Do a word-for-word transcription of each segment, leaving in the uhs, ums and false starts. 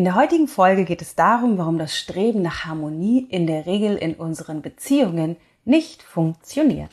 In der heutigen Folge geht es darum, warum das Streben nach Harmonie in der Regel in unseren Beziehungen nicht funktioniert.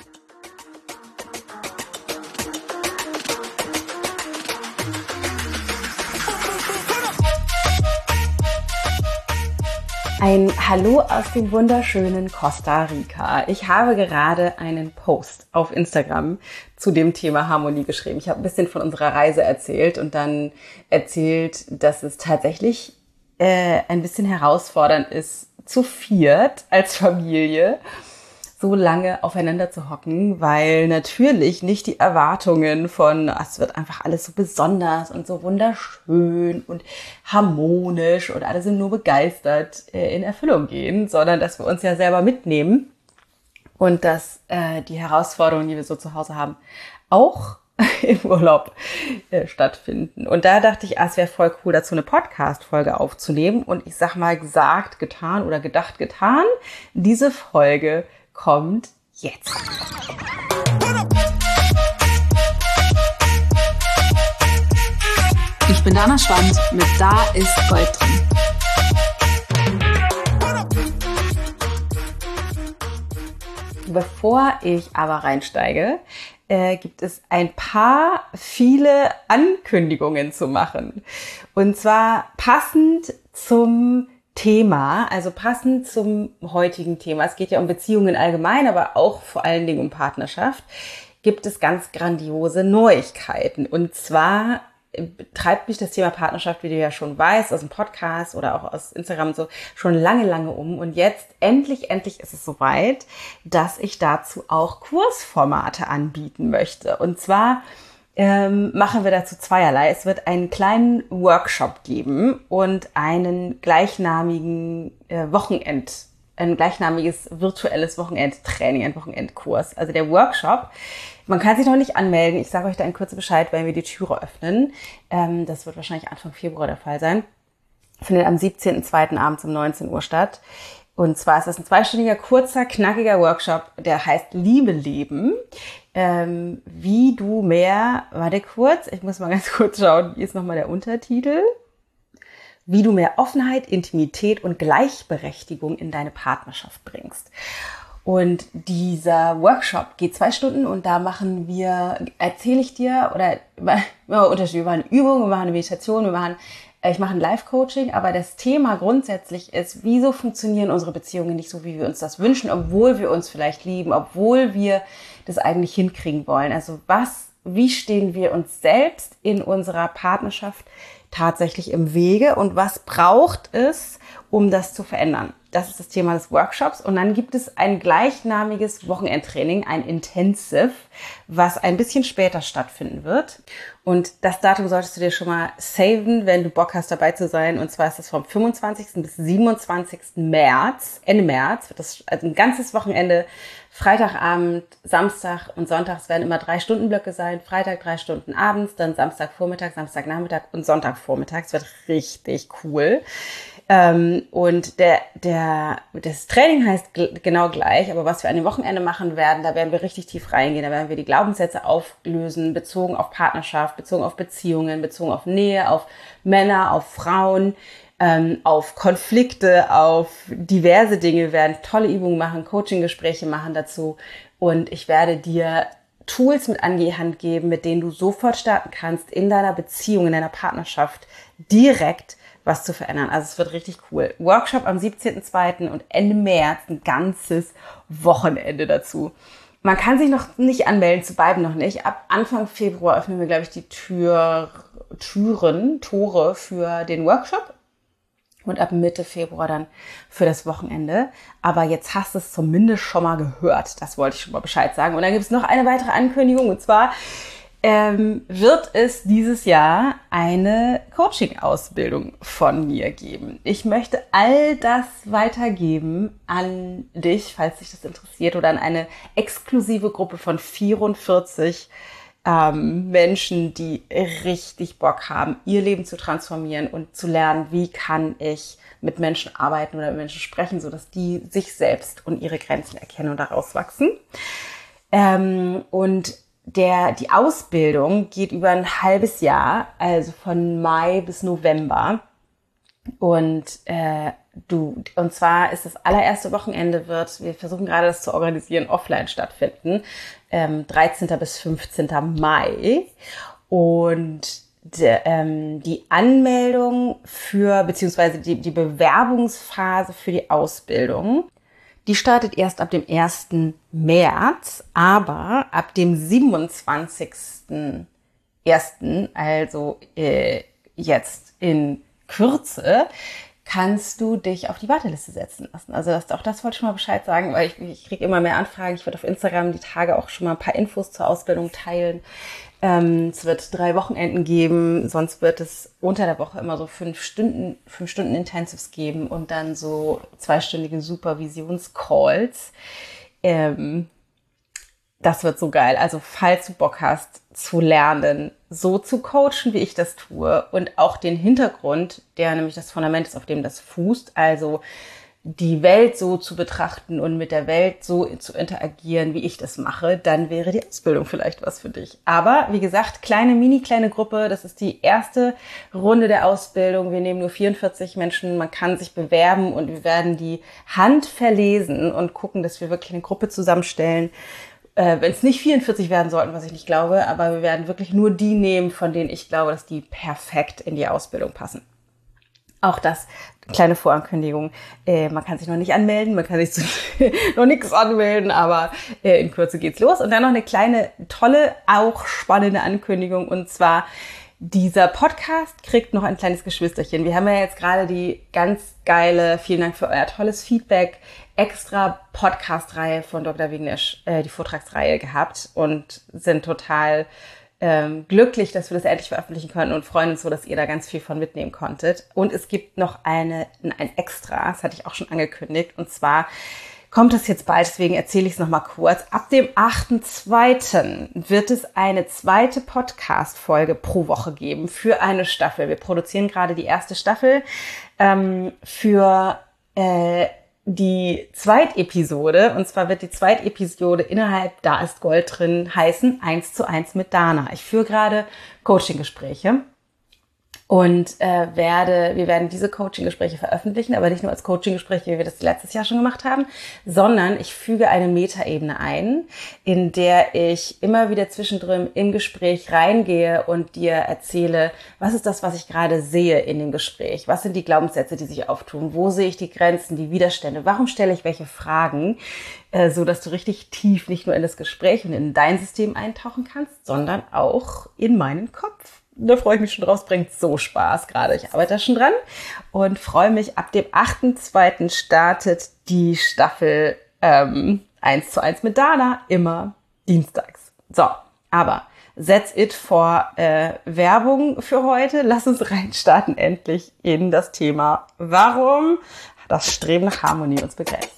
Ein Hallo aus dem wunderschönen Costa Rica. Ich habe gerade einen Post auf Instagram zu dem Thema Harmonie geschrieben. Ich habe ein bisschen von unserer Reise erzählt und dann erzählt, dass es tatsächlich äh, ein bisschen herausfordernd ist, zu viert als Familie so lange aufeinander zu hocken, weil natürlich nicht die Erwartungen von, es wird einfach alles so besonders und so wunderschön und harmonisch und alle sind nur begeistert äh, in Erfüllung gehen, sondern dass wir uns ja selber mitnehmen und dass äh, die Herausforderungen, die wir so zu Hause haben, auch im Urlaub äh, stattfinden. Und da dachte ich, ah, es wäre voll cool, dazu eine Podcast-Folge aufzunehmen. Und ich sag mal, gesagt, getan oder gedacht, getan. Diese Folge kommt jetzt. Ich bin Dana Schwand mit Da ist Gold drin. Bevor ich aber reinsteige, äh, gibt es ein paar viele Ankündigungen zu machen. Und zwar passend zum Thema, also passend zum heutigen Thema. Es geht ja um Beziehungen allgemein, aber auch vor allen Dingen um Partnerschaft. Gibt es ganz grandiose Neuigkeiten. Und zwar treibt mich das Thema Partnerschaft, wie du ja schon weißt, aus dem Podcast oder auch aus Instagram und so, schon lange, lange um. Und jetzt endlich, endlich ist es soweit, dass ich dazu auch Kursformate anbieten möchte. Und zwar ähm, machen wir dazu zweierlei. Es wird einen kleinen Workshop geben und einen gleichnamigen äh, Wochenend, ein gleichnamiges virtuelles Wochenendtraining, ein Wochenendkurs. Also der Workshop, man kann sich noch nicht anmelden. Ich sage euch da in Kürze Bescheid, wenn wir die Türe öffnen. Ähm, das wird wahrscheinlich Anfang Februar der Fall sein. Findet am siebzehnten zweiten abends um neunzehn Uhr statt. Und zwar ist das ein zweistündiger, kurzer, knackiger Workshop, der heißt Liebe leben. Ähm, wie du mehr, warte kurz, ich muss mal ganz kurz schauen, wie ist nochmal der Untertitel? Wie du mehr Offenheit, Intimität und Gleichberechtigung in deine Partnerschaft bringst. Und dieser Workshop geht zwei Stunden und da machen wir, erzähle ich dir, oder wir unterschiedlich, wir machen Übungen, wir machen eine Meditation, wir machen, ich mache ein Live-Coaching, aber das Thema grundsätzlich ist, wieso funktionieren unsere Beziehungen nicht so, wie wir uns das wünschen, obwohl wir uns vielleicht lieben, obwohl wir das eigentlich hinkriegen wollen. Also was, wie stehen wir uns selbst in unserer Partnerschaft tatsächlich im Wege und was braucht es, um das zu verändern? Das ist das Thema des Workshops. Und dann gibt es ein gleichnamiges Wochenendtraining, ein Intensive, was ein bisschen später stattfinden wird. Und das Datum solltest du dir schon mal saven, wenn du Bock hast, dabei zu sein. Und zwar ist das vom fünfundzwanzigsten bis siebenundzwanzigsten März, Ende März, wird das also ein ganzes Wochenende, Freitagabend, Samstag und Sonntag. Es werden immer drei Stundenblöcke sein. Freitag drei Stunden abends, dann Samstagvormittag, Samstagnachmittag und Sonntagvormittag. Es wird richtig cool. Ähm, und der, der, das Training heißt g- genau gleich, aber was wir an dem Wochenende machen werden, da werden wir richtig tief reingehen, da werden wir die Glaubenssätze auflösen, bezogen auf Partnerschaft, bezogen auf Beziehungen, bezogen auf Nähe, auf Männer, auf Frauen, ähm, auf Konflikte, auf diverse Dinge. Wir werden tolle Übungen machen, Coaching-Gespräche machen dazu und ich werde dir Tools mit an die Hand geben, mit denen du sofort starten kannst, in deiner Beziehung, in deiner Partnerschaft direkt was zu verändern. Also es wird richtig cool. Workshop am siebzehnten zweiten und Ende März ein ganzes Wochenende dazu. Man kann sich noch nicht anmelden, zu beiden noch nicht. Ab Anfang Februar öffnen wir, glaube ich, die Tür, Türen, Tore für den Workshop und ab Mitte Februar dann für das Wochenende. Aber jetzt hast du es zumindest schon mal gehört. Das wollte ich schon mal Bescheid sagen. Und dann gibt es noch eine weitere Ankündigung und zwar Ähm, wird es dieses Jahr eine Coaching-Ausbildung von mir geben. Ich möchte all das weitergeben an dich, falls dich das interessiert, oder an eine exklusive Gruppe von vierundvierzig ähm, Menschen, die richtig Bock haben, ihr Leben zu transformieren und zu lernen, wie kann ich mit Menschen arbeiten oder mit Menschen sprechen, sodass die sich selbst und ihre Grenzen erkennen und daraus wachsen. Ähm, und Der, die Ausbildung geht über ein halbes Jahr, also von Mai bis November. Und äh, du, und zwar ist das allererste Wochenende wird, wir versuchen gerade das zu organisieren, offline stattfinden, ähm, dreizehnten bis fünfzehnten Mai. Und de, ähm, die Anmeldung für, beziehungsweise die, die Bewerbungsphase für die Ausbildung, die startet erst ab dem ersten März, aber ab dem siebenundzwanzigsten ersten, also äh, jetzt in Kürze, kannst du dich auf die Warteliste setzen lassen. Also das, auch das wollte ich schon mal Bescheid sagen, weil ich, ich kriege immer mehr Anfragen. Ich werde auf Instagram die Tage auch schon mal ein paar Infos zur Ausbildung teilen. Ähm, es wird drei Wochenenden geben, sonst wird es unter der Woche immer so fünf Stunden, fünf Stunden Intensives geben und dann so zweistündige Supervisionscalls. Ähm, Das wird so geil. Also falls du Bock hast zu lernen, so zu coachen, wie ich das tue und auch den Hintergrund, der nämlich das Fundament ist, auf dem das fußt, also die Welt so zu betrachten und mit der Welt so zu interagieren, wie ich das mache, dann wäre die Ausbildung vielleicht was für dich. Aber wie gesagt, kleine, mini kleine Gruppe, das ist die erste Runde der Ausbildung. Wir nehmen nur vierundvierzig Menschen, man kann sich bewerben und wir werden die Hand verlesen und gucken, dass wir wirklich eine Gruppe zusammenstellen. Äh, wenn es nicht vierundvierzig werden sollten, was ich nicht glaube, aber wir werden wirklich nur die nehmen, von denen ich glaube, dass die perfekt in die Ausbildung passen. Auch das, kleine Vorankündigung, äh, man kann sich noch nicht anmelden, man kann sich zu, noch nichts anmelden, aber äh, in Kürze geht's los. Und dann noch eine kleine, tolle, auch spannende Ankündigung, und zwar dieser Podcast kriegt noch ein kleines Geschwisterchen. Wir haben ja jetzt gerade die ganz geile, vielen Dank für euer tolles Feedback, extra Podcast-Reihe von Doktor Vignesh, äh, die Vortragsreihe gehabt und sind total ähm, glücklich, dass wir das endlich veröffentlichen können und freuen uns so, dass ihr da ganz viel von mitnehmen konntet. Und es gibt noch eine, ein Extra, das hatte ich auch schon angekündigt, und zwar kommt es jetzt bald, deswegen erzähle ich es nochmal kurz. Ab dem achten zweiten wird es eine zweite Podcast-Folge pro Woche geben für eine Staffel. Wir produzieren gerade die erste Staffel ähm, für äh, die Zweitepisode. Und zwar wird die Zweitepisode innerhalb Da ist Gold drin heißen eins zu eins mit Dana. Ich führe gerade Coaching-Gespräche. Und äh, werde, wir werden diese Coaching-Gespräche veröffentlichen, aber nicht nur als Coaching-Gespräche, wie wir das letztes Jahr schon gemacht haben, sondern ich füge eine Metaebene ein, in der ich immer wieder zwischendrin im Gespräch reingehe und dir erzähle, was ist das, was ich gerade sehe in dem Gespräch? Was sind die Glaubenssätze, die sich auftun? Wo sehe ich die Grenzen, die Widerstände? Warum stelle ich welche Fragen? Äh, so dass du richtig tief nicht nur in das Gespräch und in dein System eintauchen kannst, sondern auch in meinen Kopf. Da freue ich mich schon drauf, es bringt so Spaß gerade. Ich arbeite da schon dran und freue mich, ab dem achten zweiten startet die Staffel ähm, eins zu eins mit Dana, immer dienstags. So, aber that's it for äh, Werbung für heute. Lass uns reinstarten endlich in das Thema, warum das Streben nach Harmonie uns begrenzt.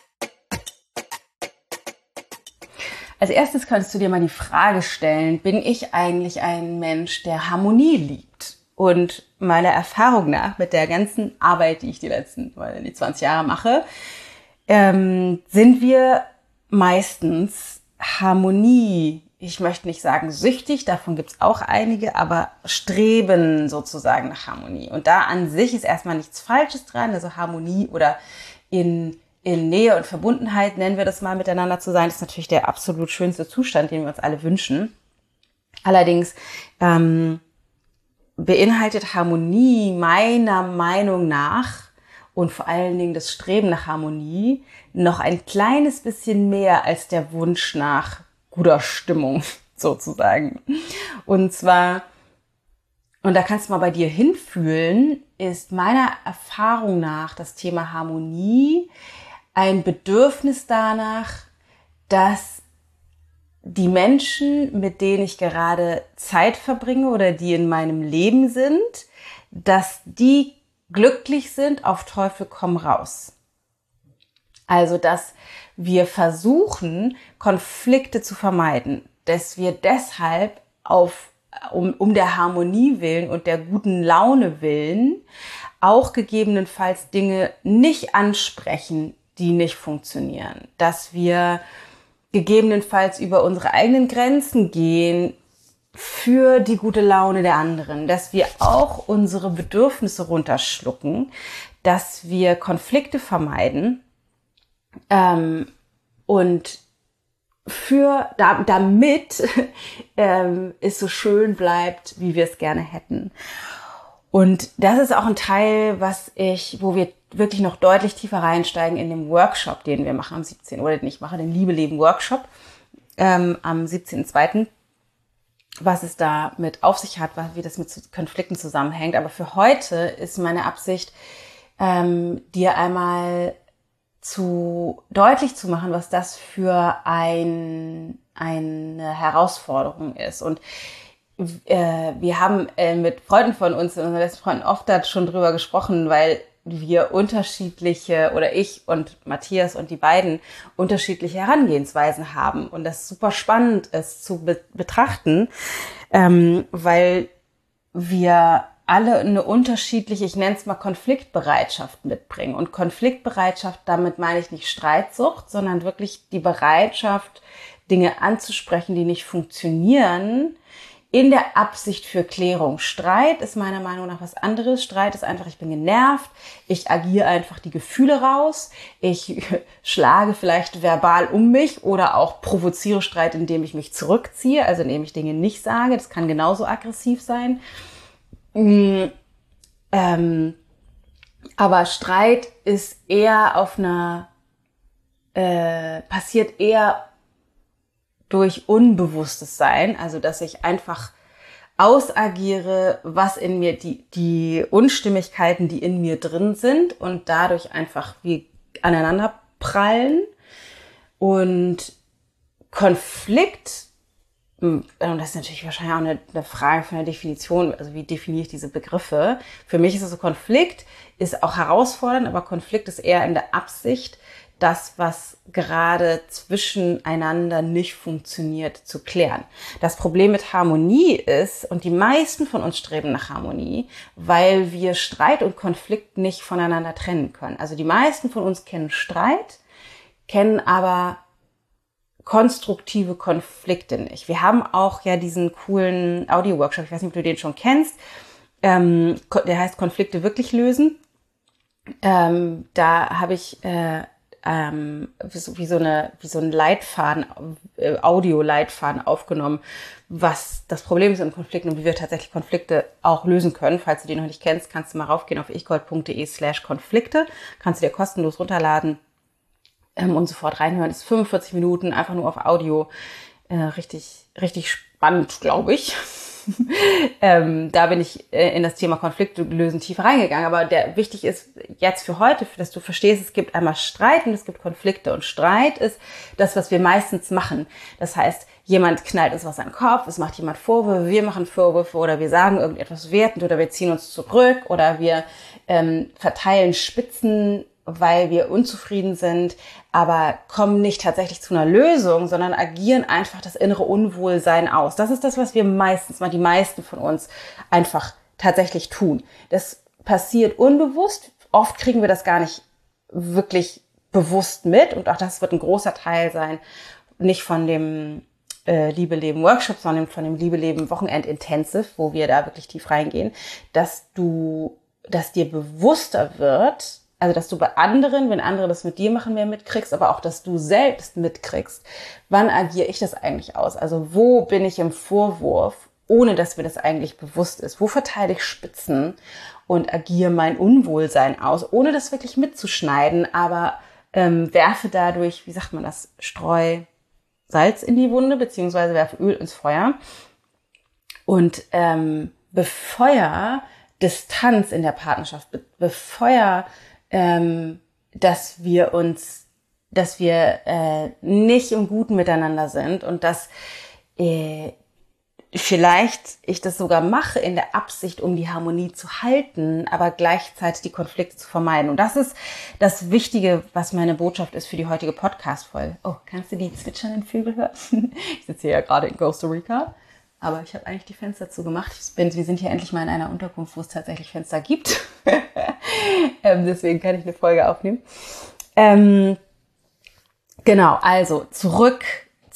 Als erstes kannst du dir mal die Frage stellen, bin ich eigentlich ein Mensch, der Harmonie liebt? Und meiner Erfahrung nach, mit der ganzen Arbeit, die ich die letzten die zwanzig Jahre mache, ähm, sind wir meistens Harmonie, ich möchte nicht sagen süchtig, davon gibt's auch einige, aber streben sozusagen nach Harmonie. Und da an sich ist erstmal nichts Falsches dran, also Harmonie oder in in Nähe und Verbundenheit, nennen wir das mal, miteinander zu sein, ist natürlich der absolut schönste Zustand, den wir uns alle wünschen. Allerdings ähm, beinhaltet Harmonie meiner Meinung nach und vor allen Dingen das Streben nach Harmonie noch ein kleines bisschen mehr als der Wunsch nach guter Stimmung sozusagen. Und zwar, und da kannst du mal bei dir hinfühlen, ist meiner Erfahrung nach das Thema Harmonie ein Bedürfnis danach, dass die Menschen, mit denen ich gerade Zeit verbringe oder die in meinem Leben sind, dass die glücklich sind auf Teufel komm raus. Also, dass wir versuchen, Konflikte zu vermeiden, dass wir deshalb auf, um, um der Harmonie willen und der guten Laune willen auch gegebenenfalls Dinge nicht ansprechen, die nicht funktionieren, dass wir gegebenenfalls über unsere eigenen Grenzen gehen, für die gute Laune der anderen, dass wir auch unsere Bedürfnisse runterschlucken, dass wir Konflikte vermeiden ähm, und für da, damit ähm, es so schön bleibt, wie wir es gerne hätten. Und das ist auch ein Teil, was ich, wo wir wirklich noch deutlich tiefer reinsteigen in dem Workshop, den wir machen am siebzehnten oder den ich mache, den Liebe Leben Workshop ähm, am siebzehnten zweiten was es da mit auf sich hat, wie das mit Konflikten zusammenhängt. Aber für heute ist meine Absicht, ähm, dir einmal zu deutlich zu machen, was das für ein, eine Herausforderung ist. Und äh, wir haben äh, mit Freunden von uns, unseren besten Freunden, oft da schon drüber gesprochen, weil wir unterschiedliche, oder ich und Matthias und die beiden unterschiedliche Herangehensweisen haben. Und das super spannend ist zu be- betrachten, ähm, weil wir alle eine unterschiedliche, ich nenne es mal Konfliktbereitschaft mitbringen. Und Konfliktbereitschaft, damit meine ich nicht Streitsucht, sondern wirklich die Bereitschaft, Dinge anzusprechen, die nicht funktionieren, in der Absicht für Klärung. Streit ist meiner Meinung nach was anderes. Streit ist einfach, ich bin genervt, ich agiere einfach die Gefühle raus, ich schlage vielleicht verbal um mich oder auch provoziere Streit, indem ich mich zurückziehe, also indem ich Dinge nicht sage. Das kann genauso aggressiv sein. Mhm. Ähm, aber Streit ist eher auf einer, äh, passiert eher durch unbewusstes Sein, also dass ich einfach ausagiere, was in mir, die, die Unstimmigkeiten, die in mir drin sind und dadurch einfach wie aneinander prallen. Und Konflikt, und das ist natürlich wahrscheinlich auch eine, eine Frage von der Definition, also wie definiere ich diese Begriffe? Für mich ist es so, Konflikt ist auch herausfordernd, aber Konflikt ist eher in der Absicht, das, was gerade zwischeneinander nicht funktioniert, zu klären. Das Problem mit Harmonie ist, und die meisten von uns streben nach Harmonie, weil wir Streit und Konflikt nicht voneinander trennen können. Also die meisten von uns kennen Streit, kennen aber konstruktive Konflikte nicht. Wir haben auch ja diesen coolen Audio-Workshop, ich weiß nicht, ob du den schon kennst, ähm, der heißt Konflikte wirklich lösen. Ähm, da habe ich äh, ähm, wie, so, wie so eine wie so ein Leitfaden, äh, Audio-Leitfaden aufgenommen, was das Problem ist in Konflikten und wie wir tatsächlich Konflikte auch lösen können. Falls du die noch nicht kennst, kannst du mal raufgehen auf ichgold.de slash Konflikte, kannst du dir kostenlos runterladen ähm, und sofort reinhören. Das ist fünfundvierzig Minuten, einfach nur auf Audio. Äh, richtig, richtig spannend, glaube ich. ähm, da bin ich äh, in das Thema Konflikte lösen tiefer reingegangen. Aber der wichtig ist jetzt für heute, dass du verstehst, es gibt einmal Streit und es gibt Konflikte. Und Streit ist das, was wir meistens machen. Das heißt, jemand knallt uns was an den Kopf, es macht jemand Vorwürfe, wir machen Vorwürfe oder wir sagen irgendetwas wertend oder wir ziehen uns zurück oder wir ähm, verteilen Spitzen, weil wir unzufrieden sind, aber kommen nicht tatsächlich zu einer Lösung, sondern agieren einfach das innere Unwohlsein aus. Das ist das, was wir meistens, mal die meisten von uns einfach tatsächlich tun. Das passiert unbewusst. Oft kriegen wir das gar nicht wirklich bewusst mit und auch das wird ein großer Teil sein, nicht von dem äh, Liebe Leben Workshop, sondern von dem Liebe Leben Wochenend Intensive, wo wir da wirklich tief reingehen, dass du, dass dir bewusster wird, also, dass du bei anderen, wenn andere das mit dir machen, mehr mitkriegst, aber auch, dass du selbst mitkriegst, wann agiere ich das eigentlich aus? Also, wo bin ich im Vorwurf, ohne dass mir das eigentlich bewusst ist? Wo verteile ich Spitzen und agiere mein Unwohlsein aus, ohne das wirklich mitzuschneiden, aber ähm, werfe dadurch, wie sagt man das, Streu Salz in die Wunde, beziehungsweise werfe Öl ins Feuer und ähm, befeuer Distanz in der Partnerschaft, be- befeuer Ähm, dass wir uns, dass wir äh, nicht im Guten miteinander sind und dass äh, vielleicht ich das sogar mache in der Absicht, um die Harmonie zu halten, aber gleichzeitig die Konflikte zu vermeiden. Und das ist das Wichtige, was meine Botschaft ist für die heutige Podcast-Folge. Oh, kannst du die zwitschernden Vögel hören? Ich sitze hier ja gerade in Costa Rica. Aber ich habe eigentlich die Fenster zugemacht. Ich bin, wir sind hier endlich mal in einer Unterkunft, wo es tatsächlich Fenster gibt. ähm, deswegen kann ich eine Folge aufnehmen. Ähm, genau, also zurück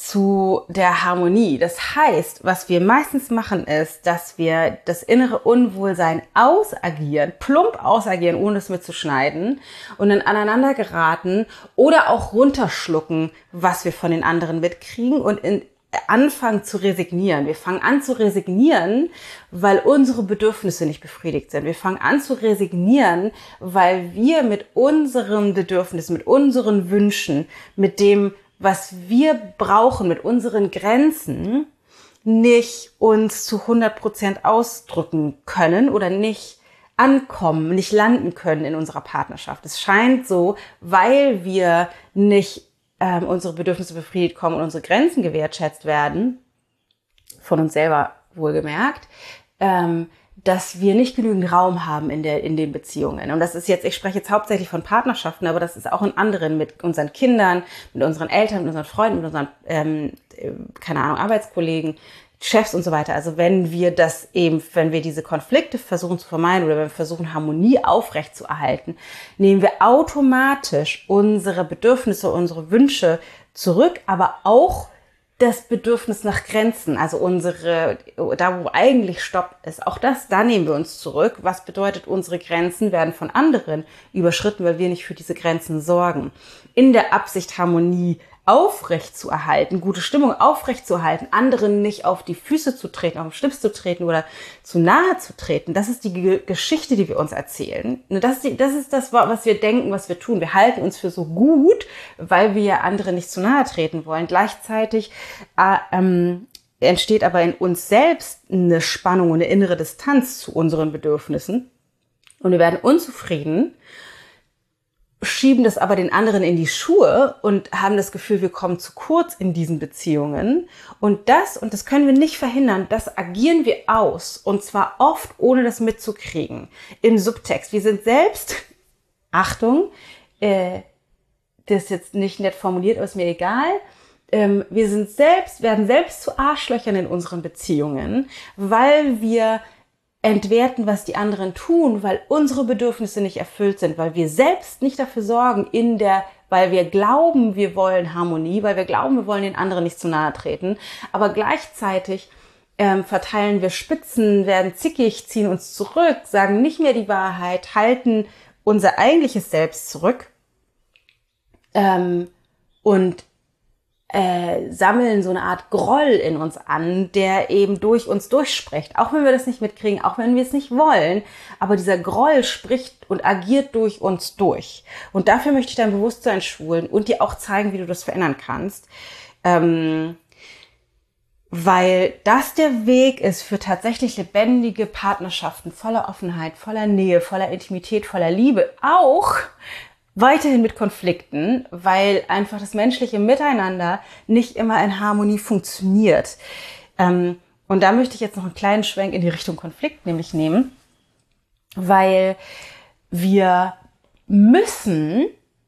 zu der Harmonie. Das heißt, was wir meistens machen, ist, dass wir das innere Unwohlsein ausagieren, plump ausagieren, ohne es mitzuschneiden und dann aneinander geraten oder auch runterschlucken, was wir von den anderen mitkriegen und in, anfangen zu resignieren. Wir fangen an zu resignieren, weil unsere Bedürfnisse nicht befriedigt sind. Wir fangen an zu resignieren, weil wir mit unseren Bedürfnissen, mit unseren Wünschen, mit dem, was wir brauchen, mit unseren Grenzen nicht uns zu hundert Prozent ausdrücken können oder nicht ankommen, nicht landen können in unserer Partnerschaft. Es scheint so, weil wir nicht ähm, unsere Bedürfnisse befriedigt kommen und unsere Grenzen gewertschätzt werden, von uns selber wohlgemerkt, ähm, dass wir nicht genügend Raum haben in der in den Beziehungen. Und das ist jetzt, ich spreche jetzt hauptsächlich von Partnerschaften, aber das ist auch in anderen, mit unseren Kindern, mit unseren Eltern, mit unseren Freunden, mit unseren, ähm, keine Ahnung, Arbeitskollegen, Chefs und so weiter. Also wenn wir das eben, wenn wir diese Konflikte versuchen zu vermeiden oder wenn wir versuchen, Harmonie aufrechtzuerhalten, nehmen wir automatisch unsere Bedürfnisse, unsere Wünsche zurück, aber auch das Bedürfnis nach Grenzen, also unsere, da wo eigentlich Stopp ist, auch das, da nehmen wir uns zurück. Was bedeutet, unsere Grenzen werden von anderen überschritten, weil wir nicht für diese Grenzen sorgen. In der Absicht, Harmonie aufrecht zu erhalten, gute Stimmung aufrecht zu erhalten, anderen nicht auf die Füße zu treten, auf den Schlips zu treten oder zu nahe zu treten. Das ist die G- Geschichte, die wir uns erzählen. Das ist, die, das ist das, was wir denken, was wir tun. Wir halten uns für so gut, weil wir ja anderen nicht zu nahe treten wollen. Gleichzeitig äh, ähm, entsteht aber in uns selbst eine Spannung und eine innere Distanz zu unseren Bedürfnissen. Und wir werden unzufrieden, schieben das aber den anderen in die Schuhe und haben das Gefühl, wir kommen zu kurz in diesen Beziehungen. Und das, und das können wir nicht verhindern, das agieren wir aus. Und zwar oft, ohne das mitzukriegen. Im Subtext. Wir sind selbst, Achtung, äh, das ist jetzt nicht nett formuliert, aber ist mir egal. Ähm, wir sind selbst, werden selbst zu Arschlöchern in unseren Beziehungen, weil wir entwerten, was die anderen tun, weil unsere Bedürfnisse nicht erfüllt sind, weil wir selbst nicht dafür sorgen, in der, weil wir glauben, wir wollen Harmonie, weil wir glauben, wir wollen den anderen nicht zu nahe treten, aber gleichzeitig ähm, verteilen wir Spitzen, werden zickig, ziehen uns zurück, sagen nicht mehr die Wahrheit, halten unser eigentliches Selbst zurück ähm, und Äh, sammeln so eine Art Groll in uns an, der eben durch uns durchspricht. Auch wenn wir das nicht mitkriegen, auch wenn wir es nicht wollen. Aber dieser Groll spricht und agiert durch uns durch. Und dafür möchte ich dein Bewusstsein schulen und dir auch zeigen, wie du das verändern kannst. Ähm, weil das der Weg ist für tatsächlich lebendige Partnerschaften voller Offenheit, voller Nähe, voller Intimität, voller Liebe. Auch weiterhin mit Konflikten, weil einfach das menschliche Miteinander nicht immer in Harmonie funktioniert. Ähm, und da möchte ich jetzt noch einen kleinen Schwenk in die Richtung Konflikt nämlich nehmen, weil wir müssen,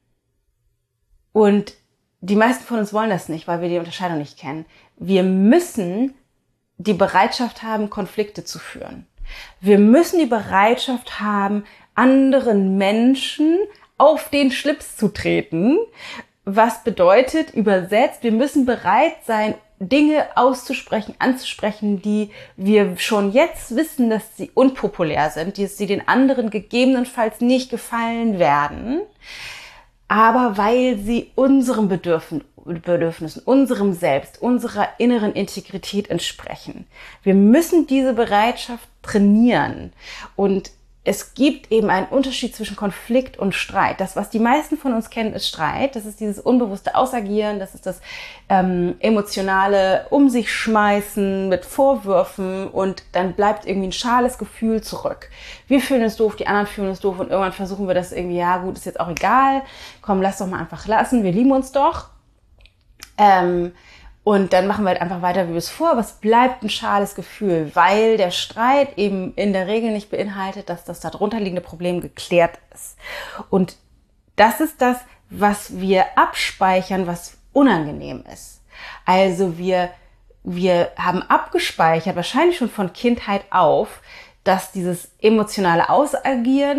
und die meisten von uns wollen das nicht, weil wir die Unterscheidung nicht kennen, wir müssen die Bereitschaft haben, Konflikte zu führen. Wir müssen die Bereitschaft haben, anderen Menschen auf den Schlips zu treten, was bedeutet, übersetzt, wir müssen bereit sein, Dinge auszusprechen, anzusprechen, die wir schon jetzt wissen, dass sie unpopulär sind, die sie den anderen gegebenenfalls nicht gefallen werden, aber weil sie unserem Bedürfnis, Bedürfnissen, unserem Selbst, unserer inneren Integrität entsprechen. Wir müssen diese Bereitschaft trainieren und es gibt eben einen Unterschied zwischen Konflikt und Streit. Das, was die meisten von uns kennen, ist Streit. Das ist dieses unbewusste Ausagieren, das ist das ähm, emotionale Um sich schmeißen mit Vorwürfen und dann bleibt irgendwie ein schales Gefühl zurück. Wir fühlen es doof, die anderen fühlen es doof und irgendwann versuchen wir das irgendwie, ja gut, ist jetzt auch egal, komm, lass doch mal einfach lassen, wir lieben uns doch. Ähm, Und dann machen wir halt einfach weiter wie bisher, aber es bleibt ein schales Gefühl, weil der Streit eben in der Regel nicht beinhaltet, dass das darunter liegende Problem geklärt ist. Und das ist das, was wir abspeichern, was unangenehm ist. Also wir, wir haben abgespeichert, wahrscheinlich schon von Kindheit auf, dass dieses emotionale Ausagieren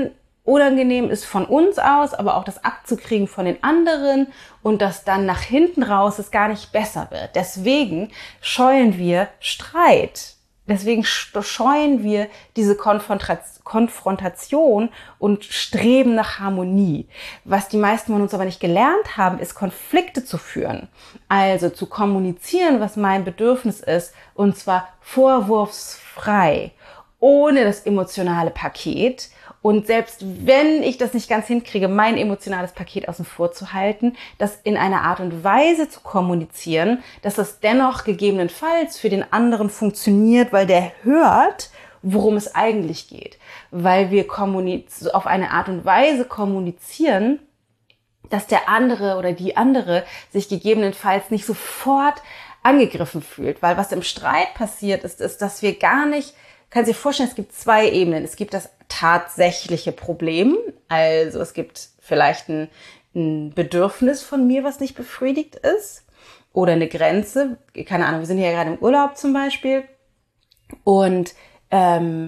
unangenehm ist von uns aus, aber auch das abzukriegen von den anderen und dass dann nach hinten raus es gar nicht besser wird. Deswegen scheuen wir Streit. Deswegen scheuen wir diese Konfrontation und streben nach Harmonie. Was die meisten von uns aber nicht gelernt haben, ist Konflikte zu führen. Also zu kommunizieren, was mein Bedürfnis ist, und zwar vorwurfsfrei, ohne das emotionale Paket. Und selbst wenn ich das nicht ganz hinkriege, mein emotionales Paket außen vor zu halten, das in einer Art und Weise zu kommunizieren, dass das dennoch gegebenenfalls für den anderen funktioniert, weil der hört, worum es eigentlich geht. Weil wir kommuniz- auf eine Art und Weise kommunizieren, dass der andere oder die andere sich gegebenenfalls nicht sofort angegriffen fühlt. Weil was im Streit passiert ist, ist, dass wir gar nicht, kann sich vorstellen, es gibt zwei Ebenen. Es gibt das tatsächliche Problem. Also es gibt vielleicht ein, ein Bedürfnis von mir, was nicht befriedigt ist. Oder eine Grenze. Keine Ahnung, wir sind hier gerade im Urlaub zum Beispiel. Und ähm,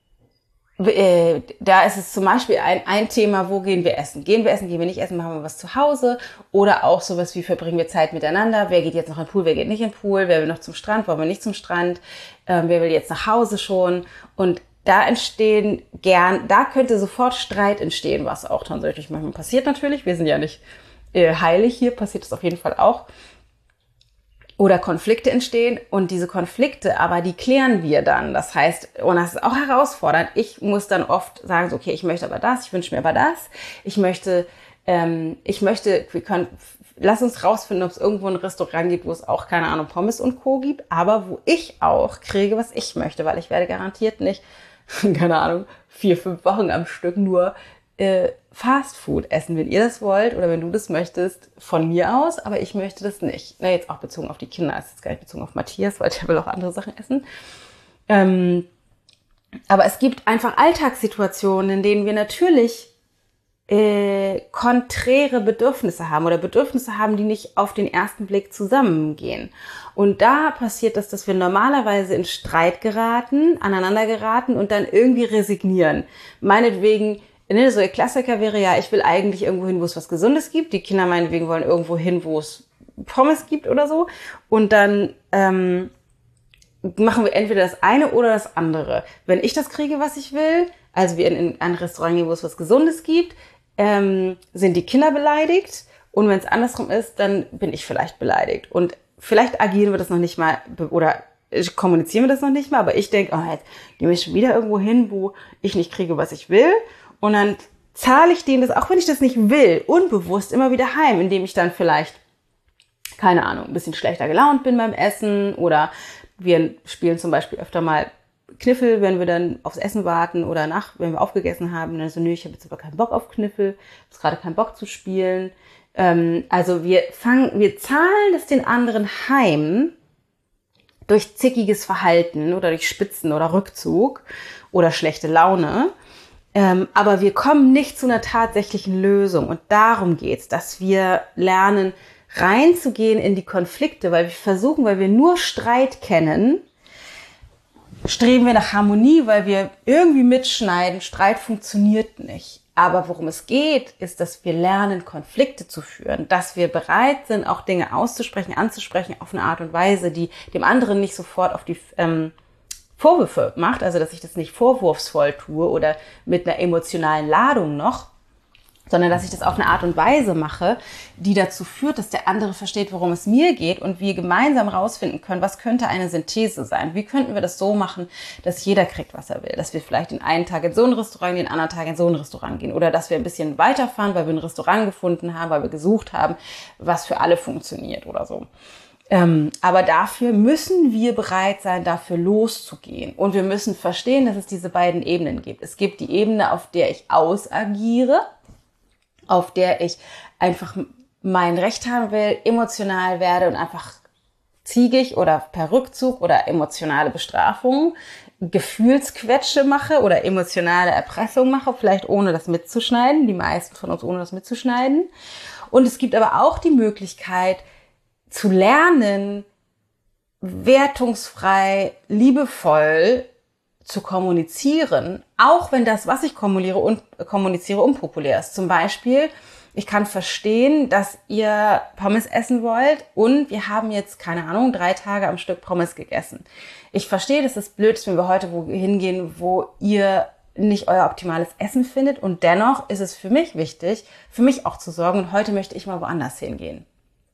äh, da ist es zum Beispiel ein, ein Thema, wo gehen wir essen? Gehen wir essen, gehen wir nicht essen, machen wir was zu Hause? Oder auch sowas wie, verbringen wir Zeit miteinander? Wer geht jetzt noch in den Pool, wer geht nicht in den Pool? Wer will noch zum Strand, wollen wir nicht zum Strand? Ähm, wer will jetzt nach Hause schon? Und da entstehen gern, da könnte sofort Streit entstehen, was auch tatsächlich manchmal passiert natürlich. Wir sind ja nicht äh, heilig, hier passiert es auf jeden Fall auch. Oder Konflikte entstehen und diese Konflikte, aber die klären wir dann. Das heißt, und das ist auch herausfordernd, ich muss dann oft sagen, so, okay, ich möchte aber das, ich wünsche mir aber das, ich möchte, ähm, ich möchte, wir können, lass uns rausfinden, ob es irgendwo ein Restaurant gibt, wo es auch, keine Ahnung, Pommes und Co. gibt, aber wo ich auch kriege, was ich möchte, weil ich werde garantiert nicht, keine Ahnung, vier, fünf Wochen am Stück nur äh, Fast Food essen, wenn ihr das wollt oder wenn du das möchtest, von mir aus, aber ich möchte das nicht. Na, jetzt auch bezogen auf die Kinder, ist jetzt gar nicht bezogen auf Matthias, weil der will auch andere Sachen essen. Ähm, aber es gibt einfach Alltagssituationen, in denen wir natürlich äh, konträre Bedürfnisse haben oder Bedürfnisse haben, die nicht auf den ersten Blick zusammengehen. Und da passiert das, dass wir normalerweise in Streit geraten, aneinander geraten und dann irgendwie resignieren. Meinetwegen, ne, so ihr Klassiker wäre ja, ich will eigentlich irgendwo hin, wo es was Gesundes gibt. Die Kinder meinetwegen wollen irgendwo hin, wo es Pommes gibt oder so. Und dann ähm, machen wir entweder das eine oder das andere. Wenn ich das kriege, was ich will, also wir in, in ein Restaurant gehen, wo es was Gesundes gibt, ähm, sind die Kinder beleidigt. Und wenn es andersrum ist, dann bin ich vielleicht beleidigt. Und vielleicht agieren wir das noch nicht mal oder kommunizieren wir das noch nicht mal. Aber ich denke, oh, jetzt gehen wir schon wieder irgendwo hin, wo ich nicht kriege, was ich will. Und dann zahle ich denen das, auch wenn ich das nicht will, unbewusst immer wieder heim, indem ich dann vielleicht, keine Ahnung, ein bisschen schlechter gelaunt bin beim Essen oder wir spielen zum Beispiel öfter mal Kniffel, wenn wir dann aufs Essen warten oder nach, wenn wir aufgegessen haben. Dann so, nö, ich habe jetzt aber keinen Bock auf Kniffel, habe jetzt gerade keinen Bock zu spielen. Ähm, also wir fangen, wir zahlen das den anderen heim durch zickiges Verhalten oder durch Spitzen oder Rückzug oder schlechte Laune. Ähm, aber wir kommen nicht zu einer tatsächlichen Lösung. Und darum geht's, dass wir lernen, reinzugehen in die Konflikte, weil wir versuchen, weil wir nur Streit kennen, streben wir nach Harmonie, weil wir irgendwie mitschneiden, Streit funktioniert nicht. Aber worum es geht, ist, dass wir lernen, Konflikte zu führen, dass wir bereit sind, auch Dinge auszusprechen, anzusprechen auf eine Art und Weise, die dem anderen nicht sofort auf die ähm, Vorwürfe macht, also dass ich das nicht vorwurfsvoll tue oder mit einer emotionalen Ladung noch, sondern dass ich das auf eine Art und Weise mache, die dazu führt, dass der andere versteht, worum es mir geht und wir gemeinsam rausfinden können, was könnte eine Synthese sein, wie könnten wir das so machen, dass jeder kriegt, was er will, dass wir vielleicht den einen Tag in so ein Restaurant, den anderen Tag in so ein Restaurant gehen oder dass wir ein bisschen weiterfahren, weil wir ein Restaurant gefunden haben, weil wir gesucht haben, was für alle funktioniert oder so. Ähm, aber dafür müssen wir bereit sein, dafür loszugehen. Und wir müssen verstehen, dass es diese beiden Ebenen gibt. Es gibt die Ebene, auf der ich ausagiere, auf der ich einfach mein Recht haben will, emotional werde und einfach ziegig oder per Rückzug oder emotionale Bestrafung, Gefühlsquetsche mache oder emotionale Erpressung mache, vielleicht ohne das mitzuschneiden, die meisten von uns ohne das mitzuschneiden. Und es gibt aber auch die Möglichkeit, zu lernen, wertungsfrei, liebevoll zu kommunizieren, auch wenn das, was ich kommuniziere, un- kommuniziere unpopulär ist. Zum Beispiel, ich kann verstehen, dass ihr Pommes essen wollt und wir haben jetzt, keine Ahnung, drei Tage am Stück Pommes gegessen. Ich verstehe, dass es blöd ist, wenn wir heute wo hingehen, wo ihr nicht euer optimales Essen findet, und dennoch ist es für mich wichtig, für mich auch zu sorgen, und heute möchte ich mal woanders hingehen.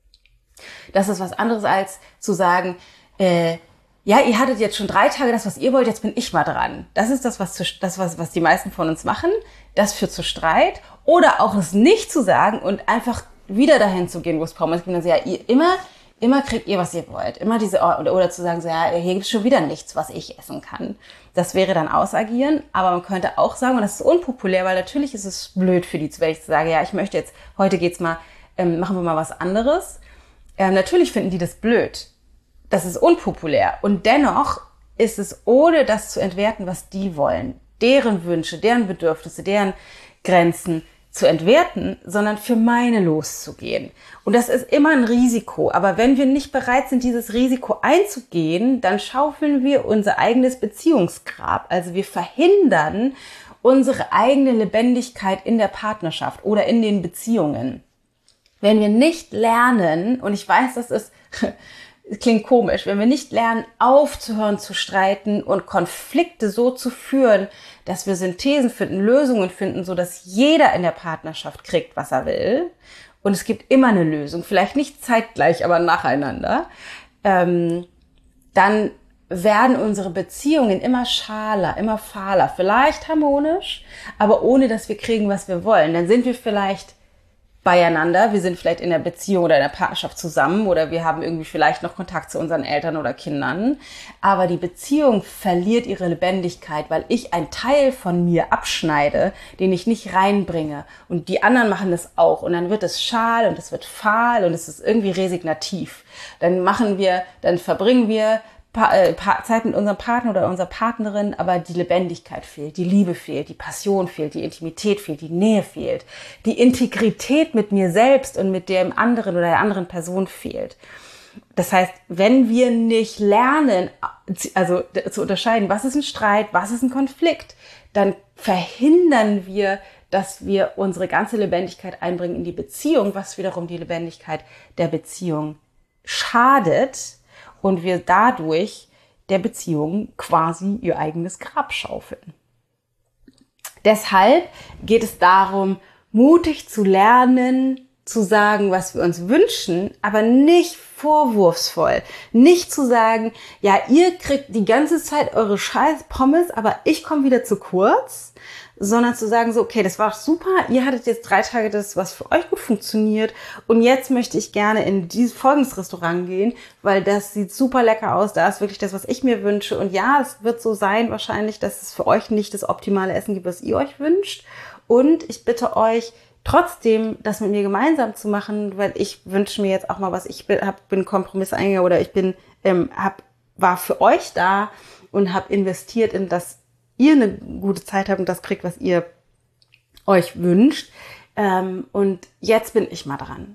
Das ist was anderes als zu sagen, äh, ja, ihr hattet jetzt schon drei Tage das, was ihr wollt, jetzt bin ich mal dran. Das ist das, was, zu, das was, was die meisten von uns machen. Das führt zu Streit. Oder auch es nicht zu sagen und einfach wieder dahin zu gehen, wo es Pommes gibt. Und dann so, ja, ihr, immer, immer kriegt ihr, was ihr wollt. Immer diese, oder, oder zu sagen, so, ja, hier gibt es schon wieder nichts, was ich essen kann. Das wäre dann Ausagieren. Aber man könnte auch sagen, und das ist unpopulär, weil natürlich ist es blöd für die, wenn ich sage, ja, ich möchte jetzt, heute geht's mal, ähm, machen wir mal was anderes. Ähm, natürlich finden die das blöd. Das ist unpopulär. Und dennoch ist es, ohne das zu entwerten, was die wollen, deren Wünsche, deren Bedürfnisse, deren Grenzen zu entwerten, sondern für meine loszugehen. Und das ist immer ein Risiko. Aber wenn wir nicht bereit sind, dieses Risiko einzugehen, dann schaufeln wir unser eigenes Beziehungsgrab. Also wir verhindern unsere eigene Lebendigkeit in der Partnerschaft oder in den Beziehungen. Wenn wir nicht lernen, und ich weiß, das ist... klingt komisch, wenn wir nicht lernen, aufzuhören zu streiten und Konflikte so zu führen, dass wir Synthesen finden, Lösungen finden, so dass jeder in der Partnerschaft kriegt, was er will. Und es gibt immer eine Lösung, vielleicht nicht zeitgleich, aber nacheinander. Ähm, dann werden unsere Beziehungen immer schaler, immer fahler, vielleicht harmonisch, aber ohne, dass wir kriegen, was wir wollen. Dann sind wir vielleicht beieinander, wir sind vielleicht in der Beziehung oder in der Partnerschaft zusammen oder wir haben irgendwie vielleicht noch Kontakt zu unseren Eltern oder Kindern, aber die Beziehung verliert ihre Lebendigkeit, weil ich einen Teil von mir abschneide, den ich nicht reinbringe, und die anderen machen das auch, und dann wird es schal und es wird fahl und es ist irgendwie resignativ. Dann machen wir, dann verbringen wir Pa- äh, pa- Zeit mit unserem Partner oder unserer Partnerin, aber die Lebendigkeit fehlt, die Liebe fehlt, die Passion fehlt, die Intimität fehlt, die Nähe fehlt, die Integrität mit mir selbst und mit dem anderen oder der anderen Person fehlt. Das heißt, wenn wir nicht lernen, also zu unterscheiden, was ist ein Streit, was ist ein Konflikt, dann verhindern wir, dass wir unsere ganze Lebendigkeit einbringen in die Beziehung, was wiederum die Lebendigkeit der Beziehung schadet, und wir dadurch der Beziehung quasi ihr eigenes Grab schaufeln. Deshalb geht es darum, mutig zu lernen, zu sagen, was wir uns wünschen, aber nicht vorwurfsvoll. Nicht zu sagen, ja, ihr kriegt die ganze Zeit eure scheiß Pommes, aber ich komme wieder zu kurz, sondern zu sagen so, okay, das war super, ihr hattet jetzt drei Tage das, was für euch gut funktioniert, und jetzt möchte ich gerne in dieses folgendes Restaurant gehen, weil das sieht super lecker aus, da ist wirklich das, was ich mir wünsche, und ja, es wird so sein wahrscheinlich, dass es für euch nicht das optimale Essen gibt, was ihr euch wünscht, und ich bitte euch trotzdem, das mit mir gemeinsam zu machen, weil ich wünsche mir jetzt auch mal was, ich bin, hab, bin Kompromiss eingegangen oder ich bin, ähm, hab, war für euch da und habe investiert in das, ihr eine gute Zeit habt und das kriegt, was ihr euch wünscht. Ähm, und jetzt bin ich mal dran.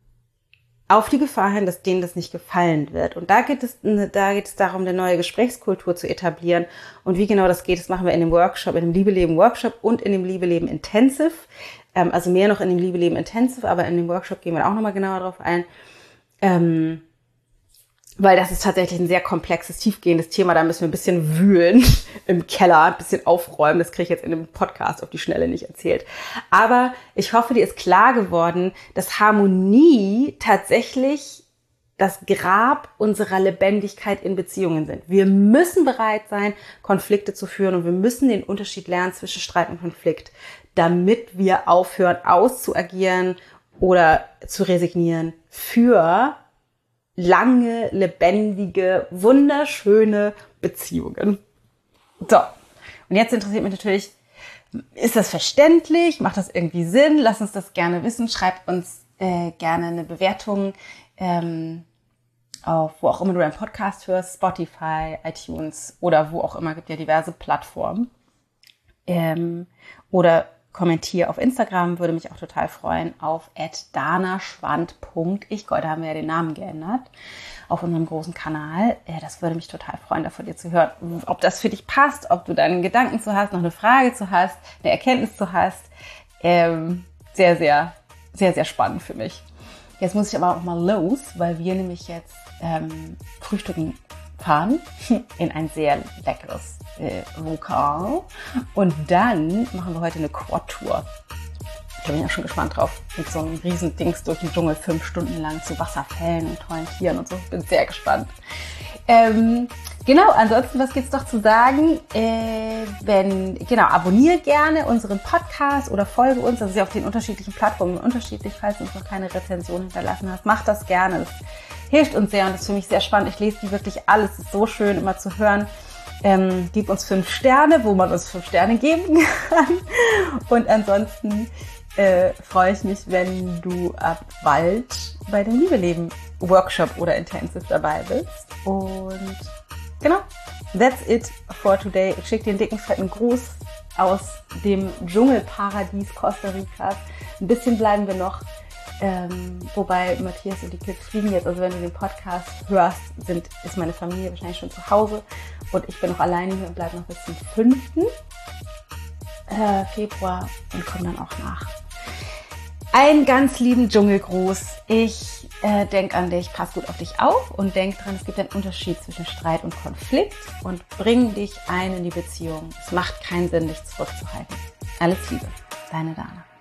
Auf die Gefahr hin, dass denen das nicht gefallen wird. Und da geht es, da geht es darum, eine neue Gesprächskultur zu etablieren. Und wie genau das geht, das machen wir in dem Workshop, in dem Liebe-Leben-Workshop und in dem Liebe-Leben-Intensive. Ähm, also mehr noch in dem Liebe-Leben-Intensive, aber in dem Workshop gehen wir auch nochmal genauer drauf ein. Ähm, Weil das ist tatsächlich ein sehr komplexes, tiefgehendes Thema. Da müssen wir ein bisschen wühlen im Keller, ein bisschen aufräumen. Das kriege ich jetzt in dem Podcast auf die Schnelle nicht erzählt. Aber ich hoffe, dir ist klar geworden, dass Harmonie tatsächlich das Grab unserer Lebendigkeit in Beziehungen sind. Wir müssen bereit sein, Konflikte zu führen, und wir müssen den Unterschied lernen zwischen Streit und Konflikt, damit wir aufhören, auszuagieren oder zu resignieren für lange, lebendige, wunderschöne Beziehungen. So, und jetzt interessiert mich natürlich, ist das verständlich? Macht das irgendwie Sinn? Lass uns das gerne wissen. Schreibt uns äh, gerne eine Bewertung ähm, auf wo auch immer du einen Podcast hörst, Spotify, iTunes oder wo auch immer, gibt ja diverse Plattformen. Ähm, oder kommentier auf Instagram, würde mich auch total freuen, auf at danaschwand punkt ich. Heute haben wir ja den Namen geändert auf unserem großen Kanal. Das würde mich total freuen, da von dir zu hören, ob das für dich passt, ob du da einen Gedanken zu hast, noch eine Frage zu hast, eine Erkenntnis zu hast. Ähm, sehr, sehr, sehr, sehr spannend für mich. Jetzt muss ich aber auch mal los, weil wir nämlich jetzt ähm, frühstücken fahren in ein sehr leckeres äh, Lokal. Und dann machen wir heute eine Quad-Tour. Da bin ich auch schon gespannt drauf. Mit so einem riesen Dings durch den Dschungel, fünf Stunden lang zu Wasserfällen und tollen Tieren und so. Ich bin sehr gespannt. Ähm, genau, ansonsten, was gibt's doch zu sagen? Äh, wenn, genau, abonniere gerne unseren Podcast oder folge uns. Das ist ja auf den unterschiedlichen Plattformen unterschiedlich, falls du uns noch keine Rezension hinterlassen hast. Mach das gerne. Das hilft uns sehr und das ist für mich sehr spannend. Ich lese die wirklich alles. Es ist so schön, immer zu hören. Ähm, gib uns fünf Sterne, wo man uns fünf Sterne geben kann. Und ansonsten äh, freue ich mich, wenn du ab bald bei dem Liebe-Leben Workshop oder Intensive dabei bist. Und genau, that's it for today. Ich schicke dir einen dicken, fetten Gruß aus dem Dschungelparadies Costa Ricas. Ein bisschen bleiben wir noch. Ähm, wobei Matthias und die Kids fliegen jetzt, also wenn du den Podcast hörst, sind, ist meine Familie wahrscheinlich schon zu Hause und ich bin noch alleine hier und bleibe noch bis zum fünften Äh, Februar und komme dann auch nach. Einen ganz lieben Dschungelgruß. Ich äh, denke an dich, pass gut auf dich auf und denk dran, es gibt einen Unterschied zwischen Streit und Konflikt und bring dich ein in die Beziehung. Es macht keinen Sinn, dich zurückzuhalten. Alles Liebe, deine Dana.